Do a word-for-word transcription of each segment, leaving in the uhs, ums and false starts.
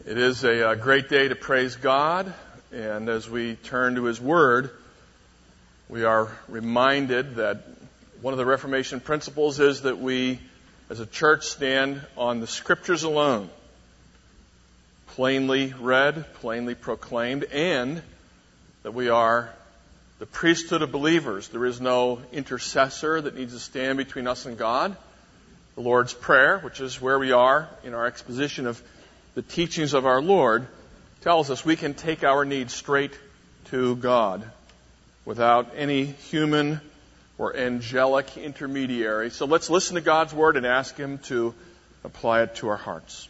It is a, a great day to praise God, and as we turn to His Word, we are reminded that one of the Reformation principles is that we, as a church, stand on the Scriptures alone, plainly read, plainly proclaimed, and that we are the priesthood of believers. There is no intercessor that needs to stand between us and God. The Lord's Prayer, which is where we are in our exposition of the teachings of our Lord, tells us we can take our needs straight to God without any human or angelic intermediary. So let's listen to God's Word and ask Him to apply it to our hearts.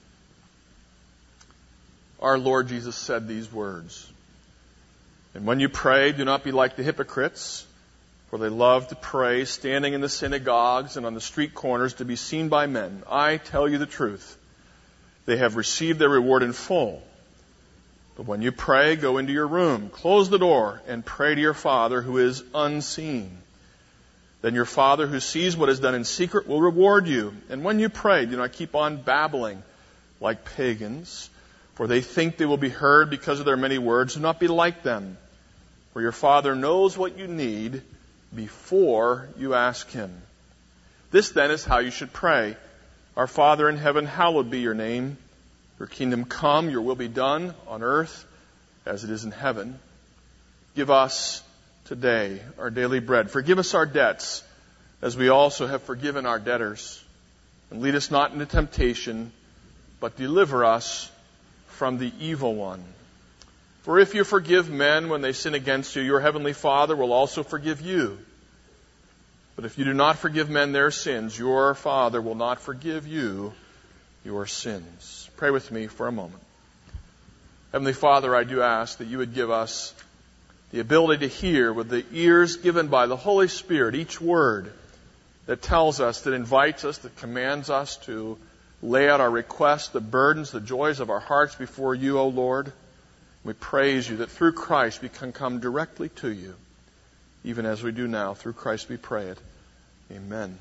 Our Lord Jesus said these words, "And when you pray, do not be like the hypocrites, for they love to pray, standing in the synagogues and on the street corners to be seen by men. I tell you the truth. They have received their reward in full. But when you pray, go into your room, close the door, and pray to your Father who is unseen. Then your Father who sees what is done in secret will reward you. And when you pray, do not keep on babbling like pagans, for they think they will be heard because of their many words. Do not be like them, for your Father knows what you need before you ask Him. This then is how you should pray. Our Father in heaven, hallowed be your name. Your kingdom come, your will be done on earth as it is in heaven. Give us today our daily bread. Forgive us our debts as we also have forgiven our debtors. And lead us not into temptation, but deliver us from the evil one. For if you forgive men when they sin against you, your heavenly Father will also forgive you. But if you do not forgive men their sins, your Father will not forgive you your sins." Pray with me for a moment. Heavenly Father, I do ask that you would give us the ability to hear with the ears given by the Holy Spirit each word that tells us, that invites us, that commands us to lay out our requests, the burdens, the joys of our hearts before you, O Lord. We praise you that through Christ we can come directly to you, even as we do now. Through Christ we pray it. Amen.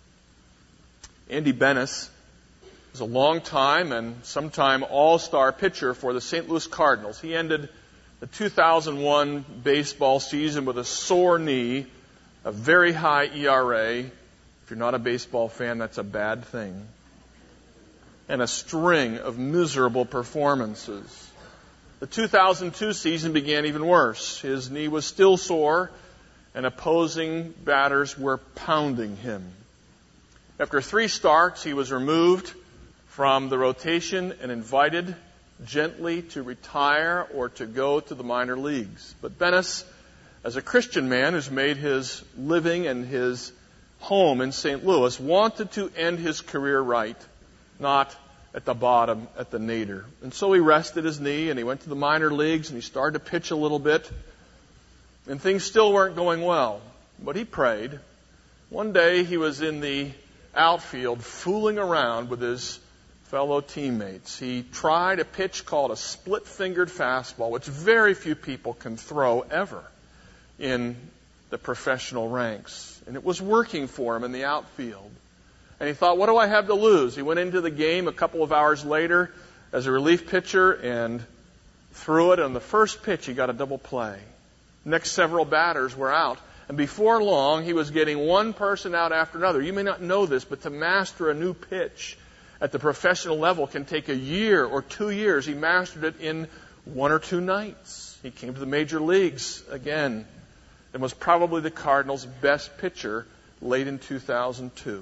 Andy Benes was a long time and sometime all-star pitcher for the Saint Louis Cardinals. He ended the two thousand one baseball season with a sore knee, a very high E R A. If you're not a baseball fan, that's a bad thing. And a string of miserable performances. The two thousand two season began even worse. His knee was still sore, and opposing batters were pounding him. After three starts, he was removed from the rotation and invited gently to retire or to go to the minor leagues. But Benes, as a Christian man who's made his living and his home in Saint Louis, wanted to end his career right, not at the bottom, at the nadir. And so he rested his knee and he went to the minor leagues and he started to pitch a little bit. And things still weren't going well. But he prayed. One day he was in the outfield fooling around with his fellow teammates. He tried a pitch called a split-fingered fastball, which very few people can throw ever in the professional ranks. And it was working for him in the outfield. And he thought, what do I have to lose? He went into the game a couple of hours later as a relief pitcher and threw it. On the first pitch, he got a double play. Next several batters were out. And before long, he was getting one person out after another. You may not know this, but to master a new pitch at the professional level can take a year or two years. He mastered it in one or two nights. He came to the major leagues again and was probably the Cardinals' best pitcher late in two thousand two.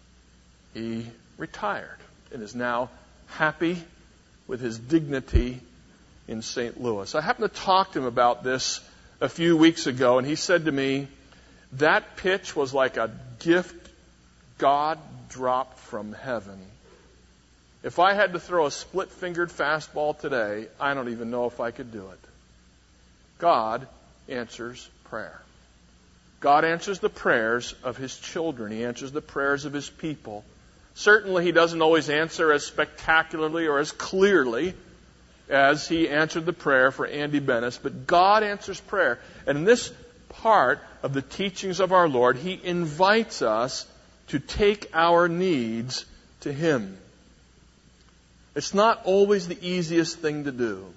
He retired and is now happy with his dignity in Saint Louis. I happened to talk to him about this a few weeks ago, and he said to me, that pitch was like a gift God dropped from heaven. If I had to throw a split-fingered fastball today, I don't even know if I could do it. God answers prayer. God answers the prayers of His children. He answers the prayers of His people. Certainly He doesn't always answer as spectacularly or as clearly as He answered the prayer for Andy Benes, but God answers prayer. And in this part of the teachings of our Lord, He invites us to take our needs to Him. It's not always the easiest thing to do.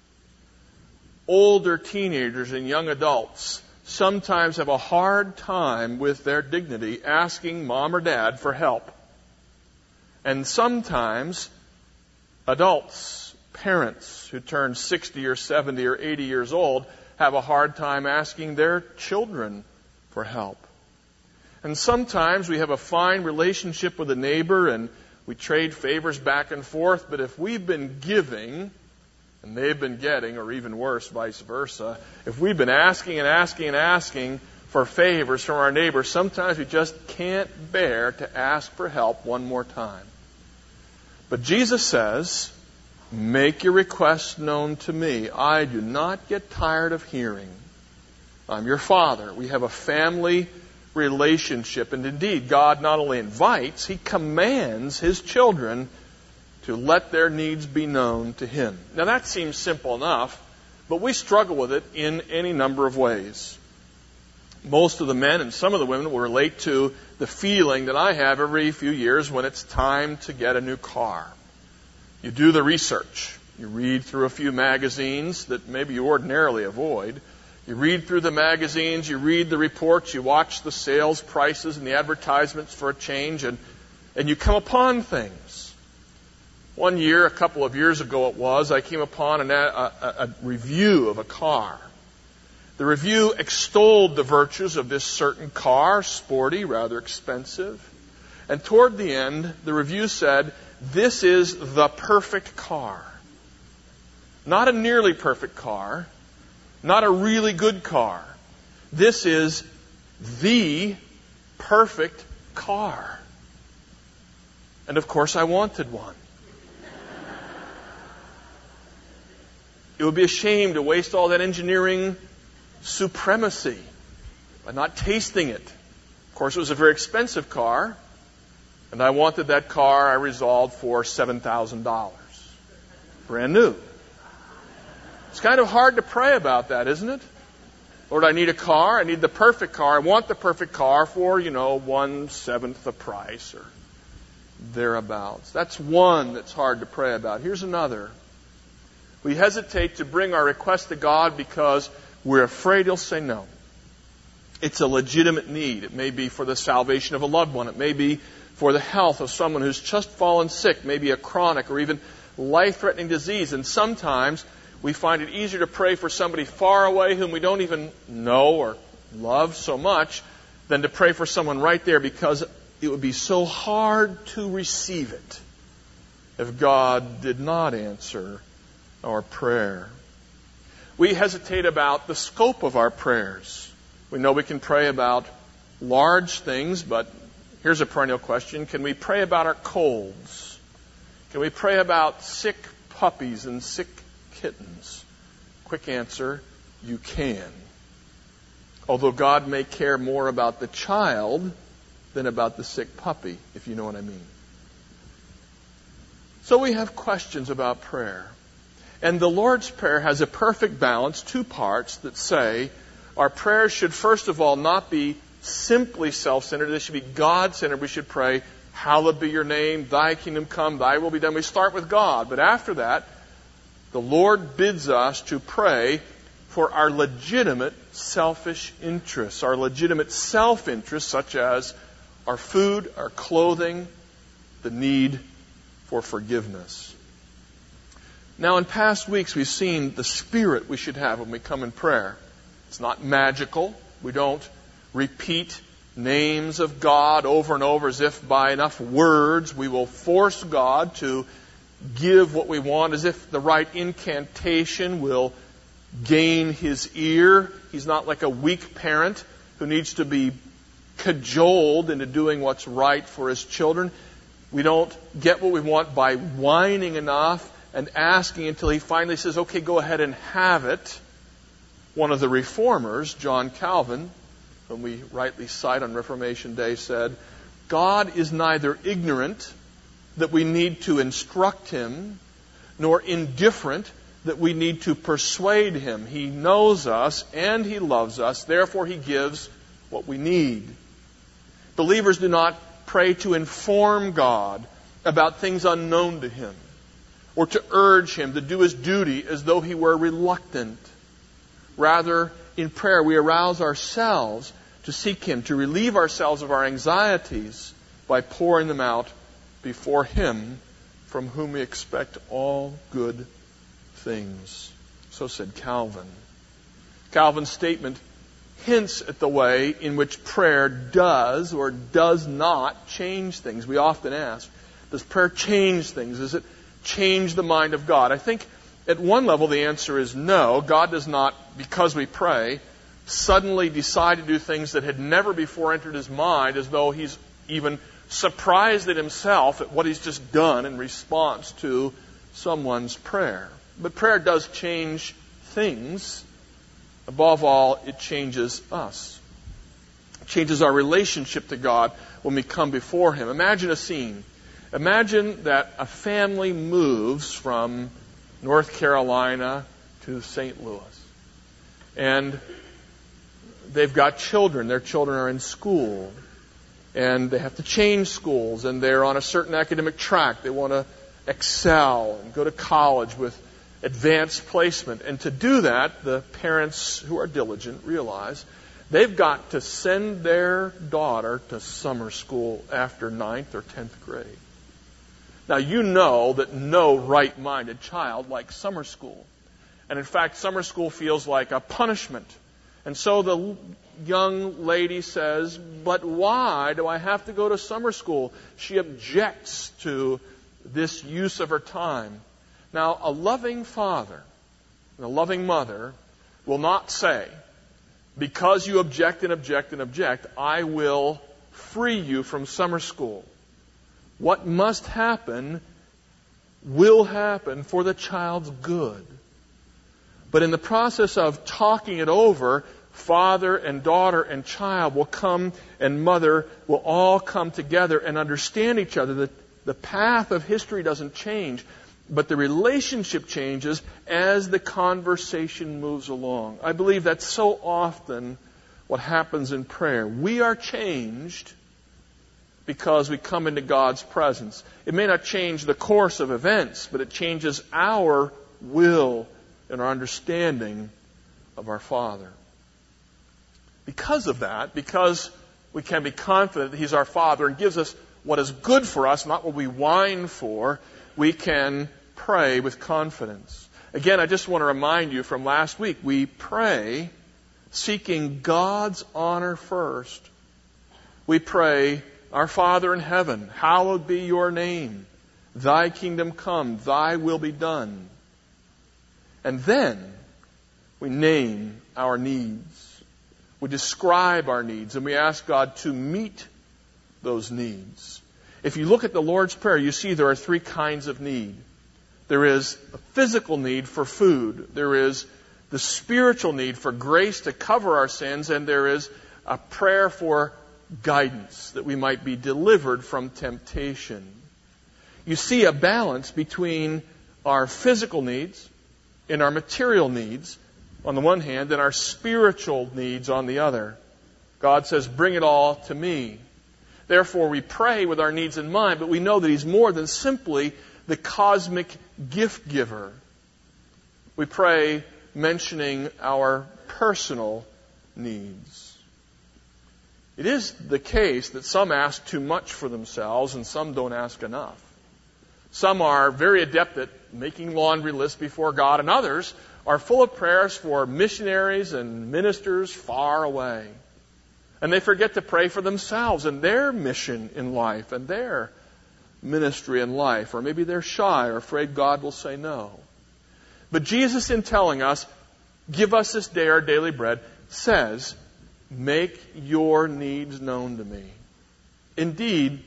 Older teenagers and young adults sometimes have a hard time with their dignity asking mom or dad for help. And sometimes adults, parents who turn sixty or seventy or eighty years old have a hard time asking their children for help. And sometimes we have a fine relationship with a neighbor and we trade favors back and forth, but if we've been giving and they've been getting, or even worse, vice versa, if we've been asking and asking and asking for favors from our neighbors, sometimes we just can't bear to ask for help one more time. But Jesus says, make your requests known to me. I do not get tired of hearing. I'm your Father. We have a family relationship. And indeed, God not only invites, He commands His children to let their needs be known to Him. Now that seems simple enough, but we struggle with it in any number of ways. Most of the men and some of the women will relate to the feeling that I have every few years when it's time to get a new car. You do the research. You read through a few magazines that maybe you ordinarily avoid. You read through the magazines, you read the reports, you watch the sales prices and the advertisements for a change, and, and you come upon things. One year, a couple of years ago it was, I came upon an, a, a, a review of a car. The review extolled the virtues of this certain car, sporty, rather expensive. And toward the end, the review said, this is the perfect car. Not a nearly perfect car. Not a really good car. This is the perfect car. And of course I wanted one. It would be a shame to waste all that engineering supremacy by not tasting it. Of course it was a very expensive car. And I wanted that car, I resolved, for seven thousand dollars. Brand new. It's kind of hard to pray about that, isn't it? Lord, I need a car. I need the perfect car. I want the perfect car for, you know, one-seventh the price or thereabouts. That's one that's hard to pray about. Here's another. We hesitate to bring our request to God because we're afraid He'll say no. It's a legitimate need. It may be for the salvation of a loved one. It may be for the health of someone who's just fallen sick, maybe a chronic or even life-threatening disease. And sometimes we find it easier to pray for somebody far away whom we don't even know or love so much than to pray for someone right there, because it would be so hard to receive it if God did not answer our prayer. We hesitate about the scope of our prayers. We know we can pray about large things, but here's a perennial question. Can we pray about our colds? Can we pray about sick puppies and sick kittens? Quick answer, you can. Although God may care more about the child than about the sick puppy, if you know what I mean. So we have questions about prayer. And the Lord's Prayer has a perfect balance, two parts that say our prayers should first of all not be simply self-centered. They should be God-centered. We should pray, hallowed be your name, thy kingdom come, thy will be done. We start with God. But after that, the Lord bids us to pray for our legitimate selfish interests, our legitimate self-interests such as our food, our clothing, the need for forgiveness. Now, in past weeks, we've seen the spirit we should have when we come in prayer. It's not magical. We don't repeat names of God over and over as if by enough words we will force God to give what we want, as if the right incantation will gain His ear. He's not like a weak parent who needs to be cajoled into doing what's right for his children. We don't get what we want by whining enough and asking until He finally says, okay, go ahead and have it. One of the reformers, John Calvin, whom we rightly cite on Reformation Day, said, God is neither ignorant that we need to instruct Him, nor indifferent that we need to persuade Him. He knows us and He loves us, therefore He gives what we need. Believers do not pray to inform God about things unknown to Him. or to urge him to do his duty as though he were reluctant. Rather, in prayer, we arouse ourselves to seek him, to relieve ourselves of our anxieties by pouring them out before him, from whom we expect all good things. So said Calvin. Calvin's statement hints at the way in which prayer does or does not change things. We often ask, does prayer change things? Does it change the mind of God? I think at one level the answer is no. God does not, because we pray, suddenly decide to do things that had never before entered his mind, as though he's even surprised at himself at what he's just done in response to someone's prayer. But prayer does change things. Above all, it changes us. It changes our relationship to God when we come before him. Imagine a scene. Imagine that a family moves from North Carolina to Saint Louis. And they've got children. Their children are in school. And they have to change schools. And they're on a certain academic track. They want to excel and go to college with advanced placement. And to do that, the parents who are diligent realize they've got to send their daughter to summer school after ninth or tenth grade. Now, you know that no right-minded child likes summer school. And in fact, summer school feels like a punishment. And so the young lady says, but why do I have to go to summer school? She objects to this use of her time. Now, a loving father and a loving mother will not say, because you object and object and object, I will free you from summer school. What must happen will happen for the child's good. But in the process of talking it over, father and daughter and child will come, and mother will all come together and understand each other. The, the path of history doesn't change, but the relationship changes as the conversation moves along. I believe that's so often what happens in prayer. We are changed because we come into God's presence. It may not change the course of events, but it changes our will and our understanding of our Father. Because of that, because we can be confident that He's our Father and gives us what is good for us, not what we whine for, we can pray with confidence. Again, I just want to remind you from last week, we pray seeking God's honor first. We pray, Our Father in heaven, hallowed be your name. Thy kingdom come, thy will be done. And then we name our needs. We describe our needs, and we ask God to meet those needs. If you look at the Lord's Prayer, you see there are three kinds of need. There is a physical need for food. There is the spiritual need for grace to cover our sins, and there is a prayer for guidance, that we might be delivered from temptation. You see a balance between our physical needs and our material needs on the one hand, and our spiritual needs on the other. God says, bring it all to me. Therefore, we pray with our needs in mind, but we know that He's more than simply the cosmic gift giver. We pray mentioning our personal needs. It is the case that some ask too much for themselves and some don't ask enough. Some are very adept at making laundry lists before God, and others are full of prayers for missionaries and ministers far away. And they forget to pray for themselves and their mission in life and their ministry in life. Or maybe they're shy or afraid God will say no. But Jesus, in telling us, give us this day our daily bread, says, make your needs known to me. Indeed,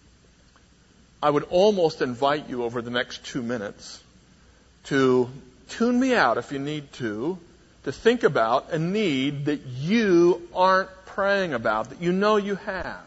I would almost invite you over the next two minutes to tune me out if you need to, to think about a need that you aren't praying about, that you know you have,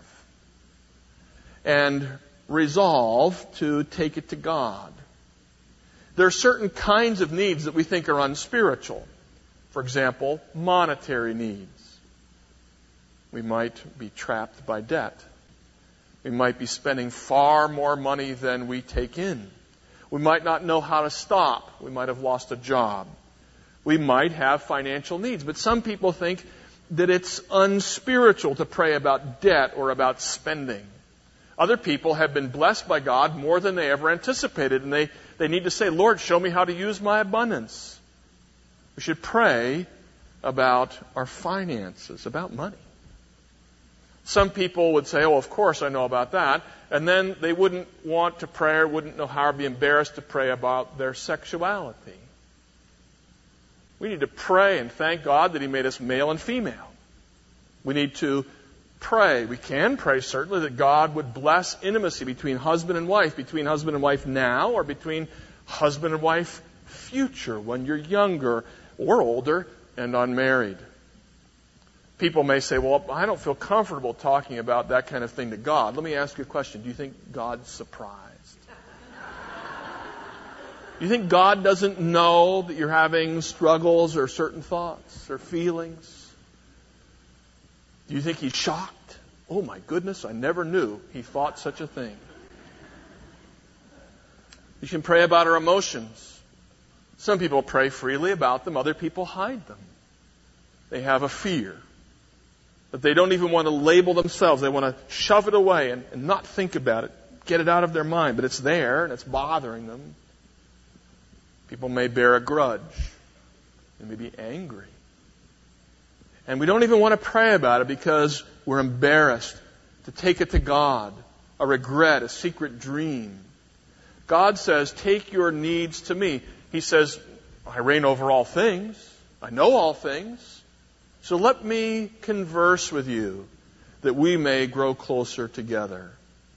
and resolve to take it to God. There are certain kinds of needs that we think are unspiritual. For example, monetary needs. We might be trapped by debt. We might be spending far more money than we take in. We might not know how to stop. We might have lost a job. We might have financial needs. But some people think that it's unspiritual to pray about debt or about spending. Other people have been blessed by God more than they ever anticipated, and they, they need to say, Lord, show me how to use my abundance. We should pray about our finances, about money. Some people would say, oh, of course I know about that, and then they wouldn't want to pray or wouldn't know how or be embarrassed to pray about their sexuality. We need to pray and thank God that He made us male and female. We need to pray. We can pray, certainly, that God would bless intimacy between husband and wife, between husband and wife now, or between husband and wife future, when you're younger or older and unmarried. People may say, well, I don't feel comfortable talking about that kind of thing to God. Let me ask you a question. Do you think God's surprised? Do you think God doesn't know that you're having struggles or certain thoughts or feelings? Do you think He's shocked? Oh my goodness, I never knew He thought such a thing. You can pray about our emotions. Some people pray freely about them. Other people hide them. They have a fear that they don't even want to label themselves. They want to shove it away and, and not think about it. Get it out of their mind. But it's there and it's bothering them. People may bear a grudge. They may be angry. And we don't even want to pray about it because we're embarrassed to take it to God. A regret, a secret dream. God says, take your needs to me. He says, I reign over all things. I know all things. So let me converse with you that we may grow closer together.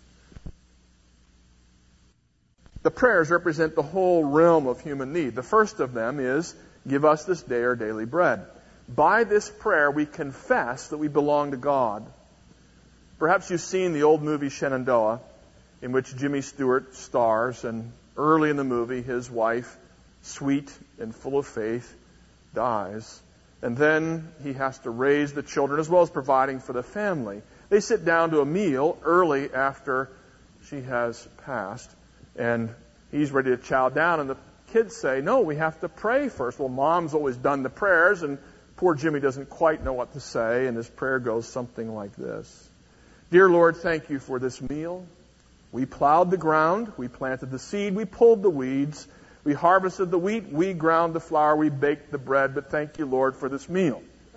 The prayers represent the whole realm of human need. The first of them is, give us this day our daily bread. By this prayer, we confess that we belong to God. Perhaps you've seen the old movie Shenandoah, in which Jimmy Stewart stars, and early in the movie, his wife, sweet and full of faith, dies. And then he has to raise the children as well as providing for the family. They sit down to a meal early after she has passed, and he's ready to chow down, and the kids say, no, we have to pray first. Well, Mom's always done the prayers, and poor Jimmy doesn't quite know what to say, and his prayer goes something like this. Dear Lord, thank you for this meal. We plowed the ground, we planted the seed, we pulled the weeds, we harvested the wheat, we ground the flour, we baked the bread, but thank you, Lord, for this meal.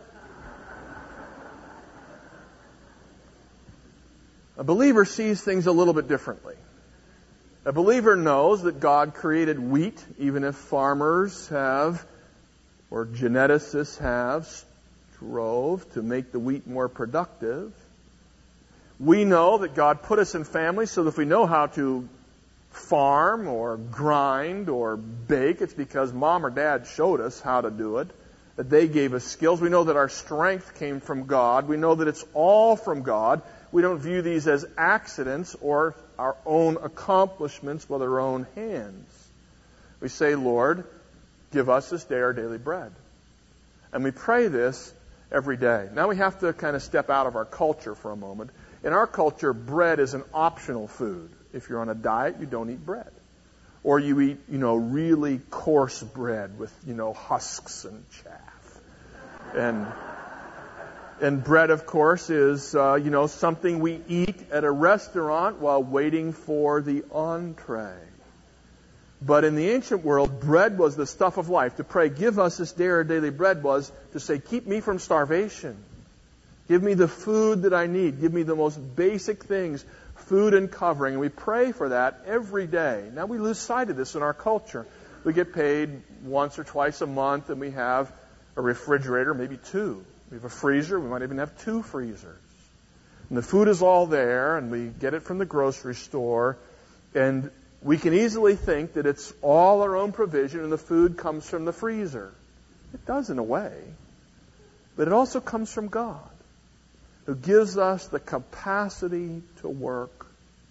A believer sees things a little bit differently. A believer knows that God created wheat, even if farmers have, or geneticists have, strove to make the wheat more productive. We know that God put us in families so that if we know how to farm or grind or bake, it's because Mom or Dad showed us how to do it, that they gave us skills. We know that our strength came from God. We know that it's all from God. We don't view these as accidents or our own accomplishments with our own hands. We say, Lord, give us this day our daily bread. And we pray this every day. Now we have to kind of step out of our culture for a moment. In our culture, bread is an optional food. If you're on a diet, you don't eat bread. Or you eat, you know, really coarse bread with, you know, husks and chaff. And and bread, of course, is, uh, you know, something we eat at a restaurant while waiting for the entree. But in the ancient world, bread was the stuff of life. To pray, give us this day our daily bread, was to say, keep me from starvation. Give me the food that I need. Give me the most basic things, food and covering. And we pray for that every day. Now we lose sight of this in our culture. We get paid once or twice a month, and we have a refrigerator, maybe two. We have a freezer. We might even have two freezers. And the food is all there, and we get it from the grocery store. And we can easily think that it's all our own provision and the food comes from the freezer. It does in a way. But it also comes from God, who gives us the capacity to work.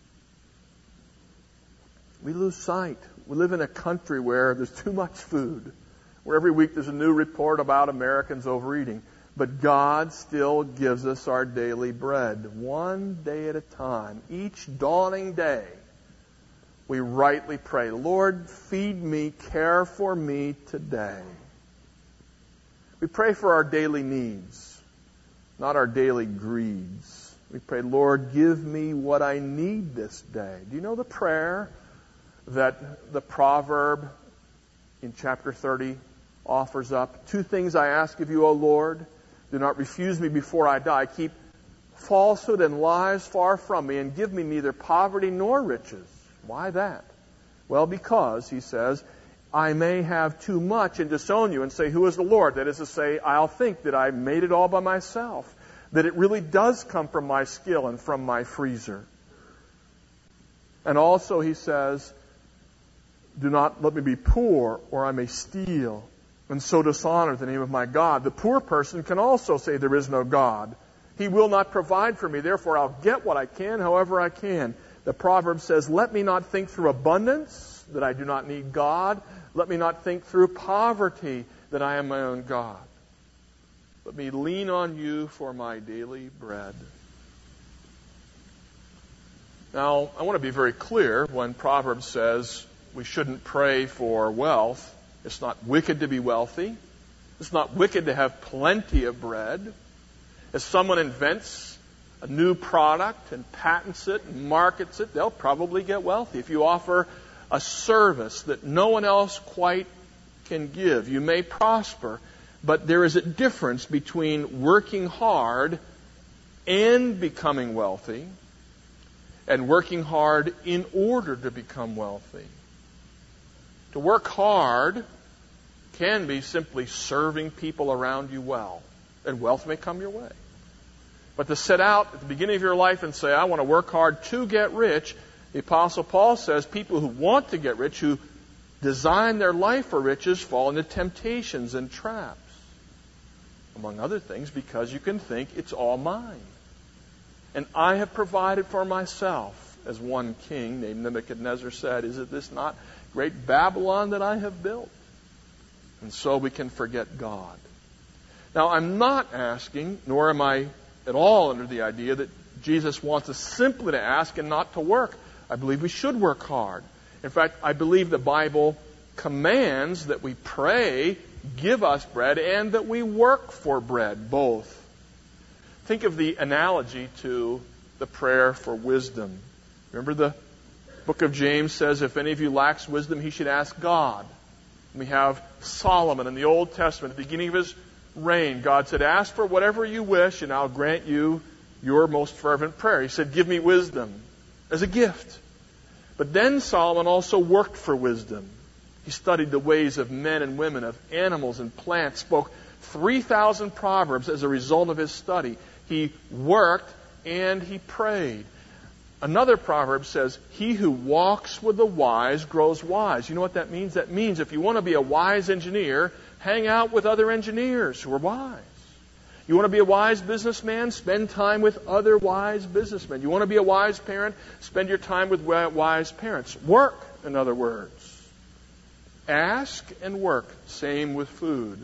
We lose sight. We live in a country where there's too much food, where every week there's a new report about Americans overeating. But God still gives us our daily bread, one day at a time. Each dawning day, we rightly pray, Lord, feed me, care for me today. We pray for our daily needs, not our daily greeds. We pray, Lord, give me what I need this day. Do you know the prayer that the proverb in chapter thirty offers up? Two things I ask of you, O Lord. Do not refuse me before I die. Keep falsehood and lies far from me, and give me neither poverty nor riches. Why that? Well, because, he says, I may have too much and disown you and say, who is the Lord? That is to say, I'll think that I made it all by myself, that it really does come from my skill and from my freezer. And also, he says, do not let me be poor, or I may steal, and so dishonor the name of my God. The poor person can also say there is no God. He will not provide for me, therefore I'll get what I can, however I can. The proverb says, let me not think through abundance, that I do not need God. Let me not think through poverty, that I am my own God. Let me lean on you for my daily bread. Now, I want to be very clear when Proverbs says we shouldn't pray for wealth. It's not wicked to be wealthy. It's not wicked to have plenty of bread. If someone invents a new product and patents it and markets it, they'll probably get wealthy. If you offer a service that no one else quite can give, you may prosper. But there is a difference between working hard and becoming wealthy and working hard in order to become wealthy. To work hard can be simply serving people around you well, and wealth may come your way. But to set out at the beginning of your life and say, I want to work hard to get rich, the Apostle Paul says people who want to get rich, who design their life for riches, fall into temptations and traps. Among other things, because you can think it's all mine. And I have provided for myself. As one king named Nebuchadnezzar said, is it this not great Babylon that I have built? And so we can forget God. Now, I'm not asking, nor am I at all under the idea that Jesus wants us simply to ask and not to work. I believe we should work hard. In fact, I believe the Bible commands that we pray, give us bread, and that we work for bread, both. Think of the analogy to the prayer for wisdom. Remember the book of James says, if any of you lacks wisdom, he should ask God. We have Solomon in the Old Testament, at the beginning of his reign. God said, ask for whatever you wish, and I'll grant you your most fervent prayer. He said, give me wisdom as a gift. But then Solomon also worked for wisdom. He studied the ways of men and women, of animals and plants, spoke three thousand proverbs as a result of his study. He worked and he prayed. Another proverb says, he who walks with the wise grows wise. You know what that means? That means if you want to be a wise engineer, hang out with other engineers who are wise. You want to be a wise businessman? Spend time with other wise businessmen. You want to be a wise parent? Spend your time with wise parents. Work, in other words. Ask and work. Same with food.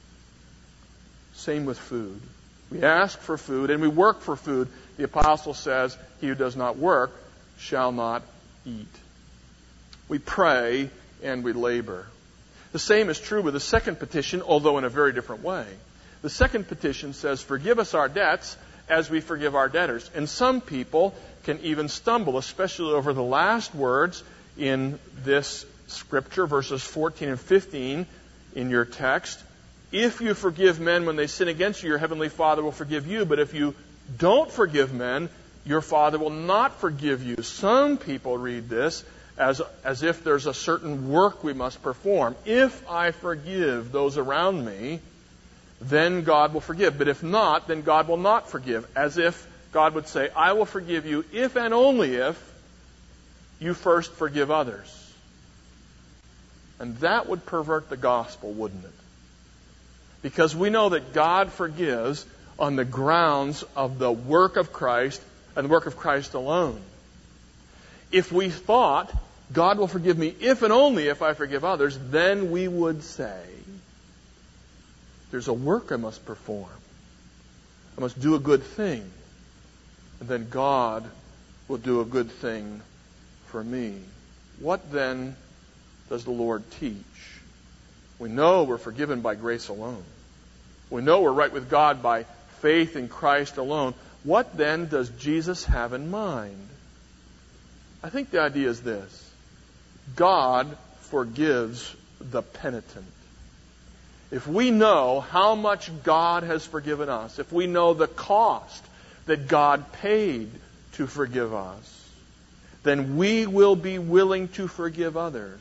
Same with food. We ask for food and we work for food. The apostle says, he who does not work shall not eat. We pray and we labor. The same is true with the second petition, although in a very different way. The second petition says, forgive us our debts as we forgive our debtors. And some people can even stumble, especially over the last words in this scripture, verses fourteen and fifteen in your text. If you forgive men when they sin against you, your heavenly Father will forgive you. But if you don't forgive men, your Father will not forgive you. Some people read this as, as if there's a certain work we must perform. If I forgive those around me, then God will forgive. But if not, then God will not forgive. As if God would say, I will forgive you if and only if you first forgive others. And that would pervert the gospel, wouldn't it? Because we know that God forgives on the grounds of the work of Christ and the work of Christ alone. If we thought, God will forgive me if and only if I forgive others, then we would say, there's a work I must perform. I must do a good thing. And then God will do a good thing for me. What then does the Lord teach? We know we're forgiven by grace alone. We know we're right with God by faith in Christ alone. What then does Jesus have in mind? I think the idea is this. God forgives the penitent. If we know how much God has forgiven us, if we know the cost that God paid to forgive us, then we will be willing to forgive others.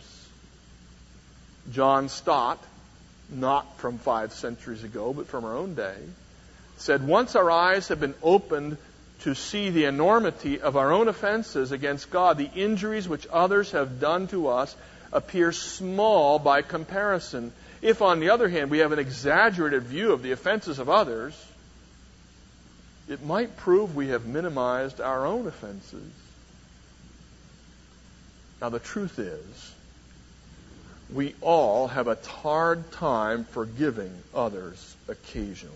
John Stott, not from five centuries ago, but from our own day, said, once our eyes have been opened to see the enormity of our own offenses against God, the injuries which others have done to us appear small by comparison. If, on the other hand, we have an exaggerated view of the offenses of others, it might prove we have minimized our own offenses. Now, the truth is, we all have a hard time forgiving others occasionally.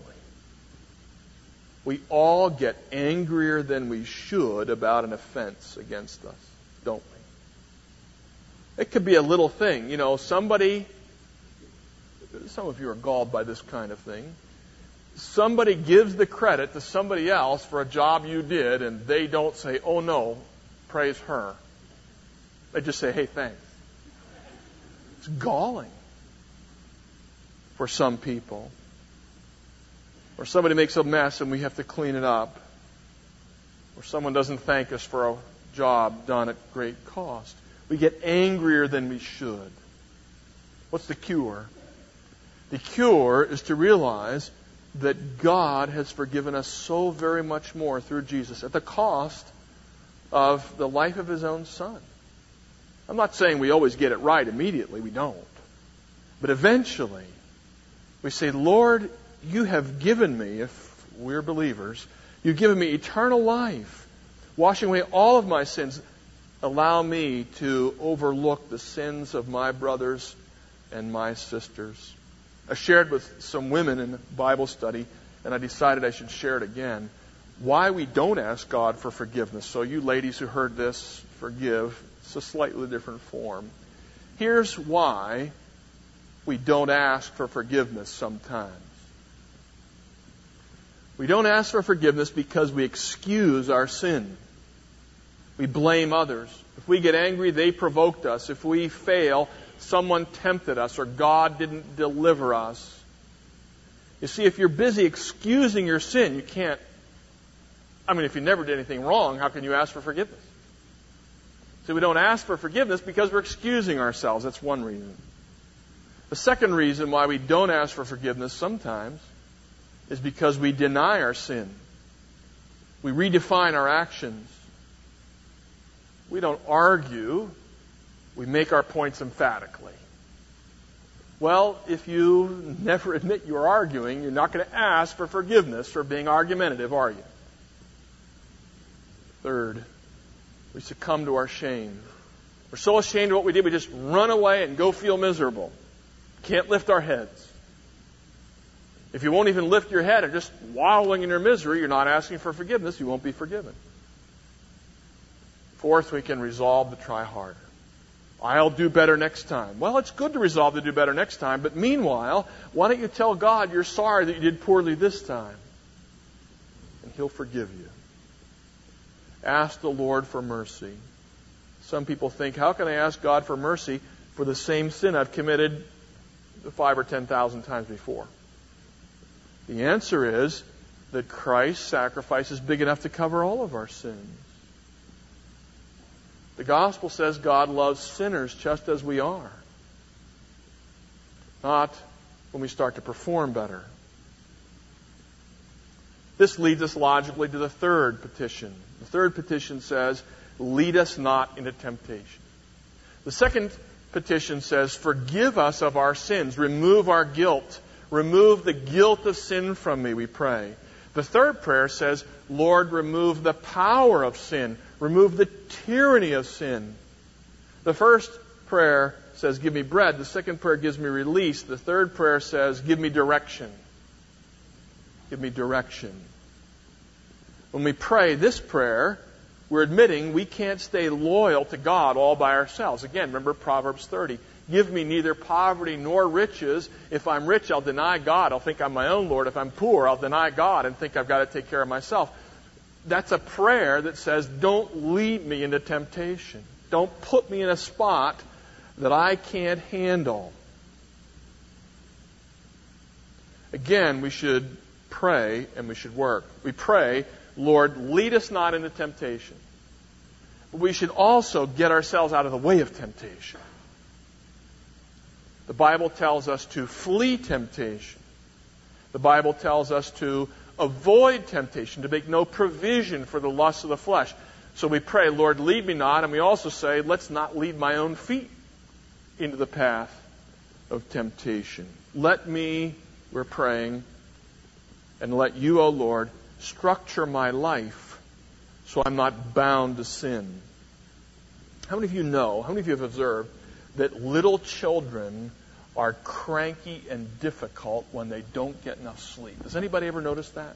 We all get angrier than we should about an offense against us, don't we? It could be a little thing. You know, somebody, some of you are galled by this kind of thing. Somebody gives the credit to somebody else for a job you did, and they don't say, oh no, praise her. They just say, hey, thanks. It's galling for some people. Or somebody makes a mess and we have to clean it up. Or someone doesn't thank us for a job done at great cost. We get angrier than we should. What's the cure? The cure is to realize that God has forgiven us so very much more through Jesus at the cost of the life of His own Son. I'm not saying we always get it right immediately. We don't. But eventually, we say, Lord, you have given me, if we're believers, you've given me eternal life, washing away all of my sins. Allow me to overlook the sins of my brothers and my sisters. I shared with some women in Bible study, and I decided I should share it again, why we don't ask God for forgiveness. So you ladies who heard this, forgive. It's a slightly different form. Here's why we don't ask for forgiveness sometimes. We don't ask for forgiveness because we excuse our sin. We blame others. If we get angry, they provoked us. If we fail, someone tempted us or God didn't deliver us. You see, if you're busy excusing your sin, you can't. I mean, if you never did anything wrong, how can you ask for forgiveness? So we don't ask for forgiveness because we're excusing ourselves. That's one reason. The second reason why we don't ask for forgiveness sometimes is because we deny our sin. We redefine our actions. We don't argue. We make our points emphatically. Well, if you never admit you're arguing, you're not going to ask for forgiveness for being argumentative, are you? Third, we succumb to our shame. We're so ashamed of what we did, we just run away and go feel miserable. Can't lift our heads. If you won't even lift your head and just wallowing in your misery, you're not asking for forgiveness, you won't be forgiven. Fourth, we can resolve to try harder. I'll do better next time. Well, it's good to resolve to do better next time, but meanwhile, why don't you tell God you're sorry that you did poorly this time? And He'll forgive you. Ask the Lord for mercy. Some people think, how can I ask God for mercy for the same sin I've committed five or ten thousand times before? The answer is that Christ's sacrifice is big enough to cover all of our sins. The gospel says God loves sinners just as we are. Not when we start to perform better. This leads us logically to the third petition. The third petition says, lead us not into temptation. The second petition says, forgive us of our sins. Remove our guilt. Remove the guilt of sin from me, we pray. The third prayer says, Lord, remove the power of sin. Remove the tyranny of sin. The first prayer says, give me bread. The second prayer gives me release. The third prayer says, give me direction. Give me direction. When we pray this prayer, We're admitting we can't stay loyal to God all by ourselves. Again, remember Proverbs thirty. Give me neither poverty nor riches. If I'm rich, I'll deny God. I'll think I'm my own Lord. If I'm poor, I'll deny God and think I've got to take care of myself. That's a prayer that says, don't lead me into temptation. Don't put me in a spot that I can't handle. Again, we should pray and we should work. We pray, Lord, lead us not into temptation. We should also get ourselves out of the way of temptation. The Bible tells us to flee temptation. The Bible tells us to avoid temptation, to make no provision for the lusts of the flesh. So we pray, Lord, lead me not. And we also say, let's not lead my own feet into the path of temptation. Let me, we're praying, and let you, O Lord, structure my life so I'm not bound to sin. How many of you know, how many of you have observed that little children are cranky and difficult when they don't get enough sleep? Does anybody ever notice that?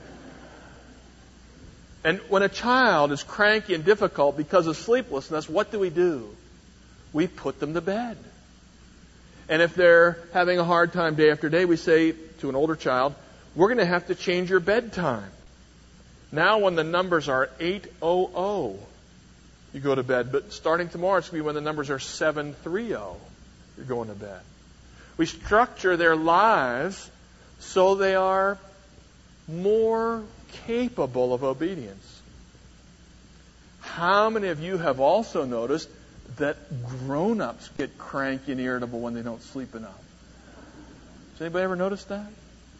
And when a child is cranky and difficult because of sleeplessness, what do we do? We put them to bed. And if they're having a hard time day after day, we say to an older child, we're going to have to change your bedtime. Now when the numbers are eight hundred, you go to bed. But starting tomorrow, it's going to be when the numbers are seven thirty, you're going to bed. We structure their lives so they are more capable of obedience. How many of you have also noticed that grown-ups get cranky and irritable when they don't sleep enough? Has anybody ever noticed that?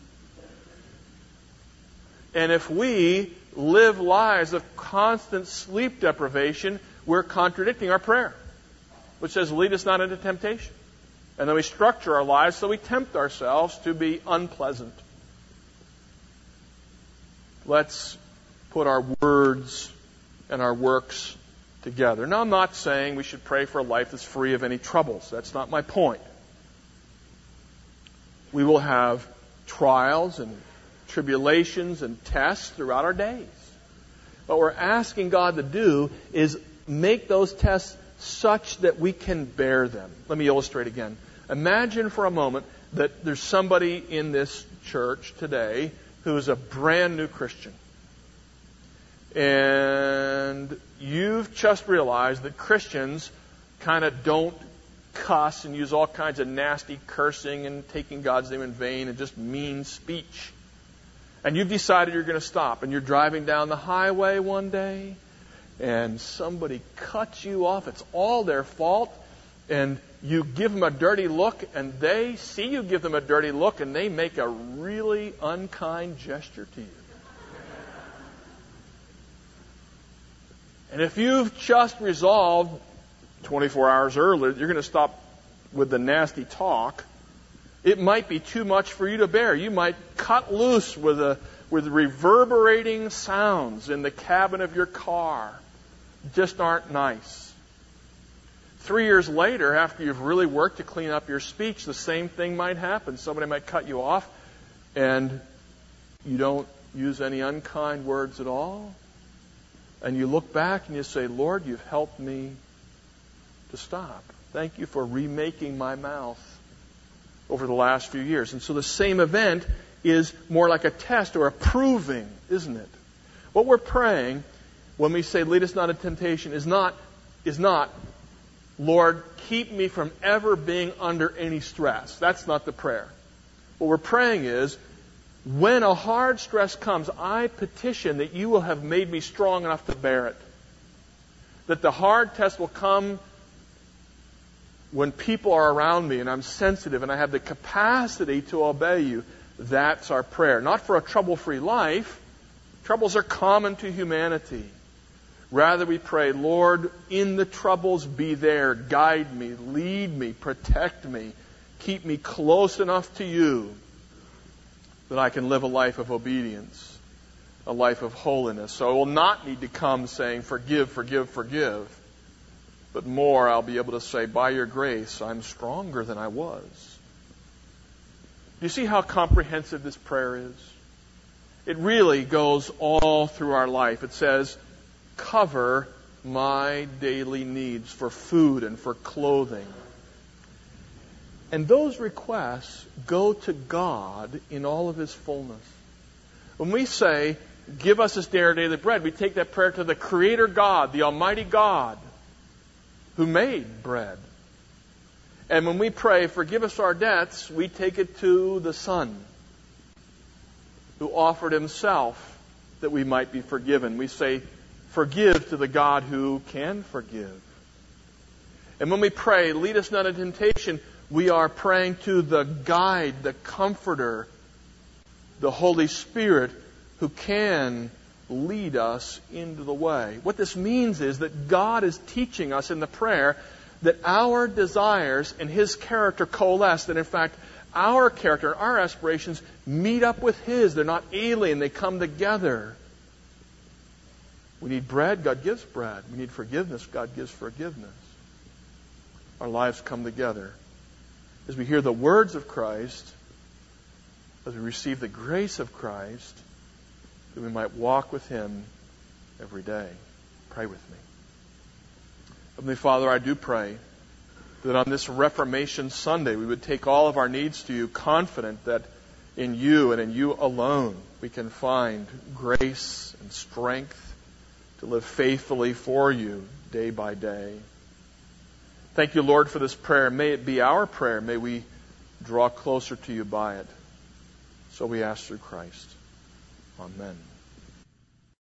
And if we live lives of constant sleep deprivation, we're contradicting our prayer, which says, lead us not into temptation. And then we structure our lives so we tempt ourselves to be unpleasant. Let's put our words and our works together. Now, I'm not saying we should pray for a life that's free of any troubles. That's not my point. We will have trials and tribulations and tests throughout our days. What we're asking God to do is make those tests such that we can bear them. Let me illustrate again. Imagine for a moment that there's somebody in this church today who is a brand new Christian. And you've just realized that Christians kind of don't cuss and use all kinds of nasty cursing and taking God's name in vain and just mean speech. And you've decided you're going to stop. And you're driving down the highway one day and somebody cuts you off. It's all their fault. And you give them a dirty look, and they see you give them a dirty look, and they make a really unkind gesture to you. And if you've just resolved twenty-four hours earlier you're going to stop with the nasty talk, it might be too much for you to bear. You might cut loose with a with reverberating sounds in the cabin of your car. Just aren't nice. Three years later, after you've really worked to clean up your speech, the same thing might happen. Somebody might cut you off, and you don't use any unkind words at all. And you look back and you say, Lord, you've helped me to stop. Thank you for remaking my mouth over the last few years. And so the same event is more like a test or a proving, isn't it? What we're praying when we say, lead us not into temptation, is not, is not, Lord, keep me from ever being under any stress. That's not the prayer. What we're praying is, when a hard stress comes, I petition that you will have made me strong enough to bear it. That the hard test will come when people are around me and I'm sensitive and I have the capacity to obey you. That's our prayer. Not for a trouble-free life. Troubles are common to humanity. Rather, we pray, Lord, in the troubles, be there. Guide me, lead me, protect me. Keep me close enough to you that I can live a life of obedience, a life of holiness. So I will not need to come saying, forgive, forgive, forgive. But more, I'll be able to say, by your grace, I'm stronger than I was. Do you see how comprehensive this prayer is? It really goes all through our life. It says, cover my daily needs for food and for clothing. And those requests go to God in all of His fullness. When we say, give us this day our daily bread, we take that prayer to the Creator God, the Almighty God, who made bread. And when we pray, forgive us our debts, we take it to the Son, who offered Himself that we might be forgiven. We say, forgive to the God who can forgive. And when we pray, lead us not into temptation, we are praying to the guide, the comforter, the Holy Spirit, who can lead us into the way. What this means is that God is teaching us in the prayer that our desires and His character coalesce, that in fact our character, our aspirations meet up with His. They're not alien, they come together. We need bread, God gives bread. We need forgiveness, God gives forgiveness. Our lives come together. As we hear the words of Christ, as we receive the grace of Christ, that we might walk with Him every day. Pray with me. Heavenly Father, I do pray that on this Reformation Sunday we would take all of our needs to You, confident that in You and in You alone we can find grace and strength to live faithfully for You day by day. Thank You, Lord, for this prayer. May it be our prayer. May we draw closer to You by it. So we ask through Christ. Amen.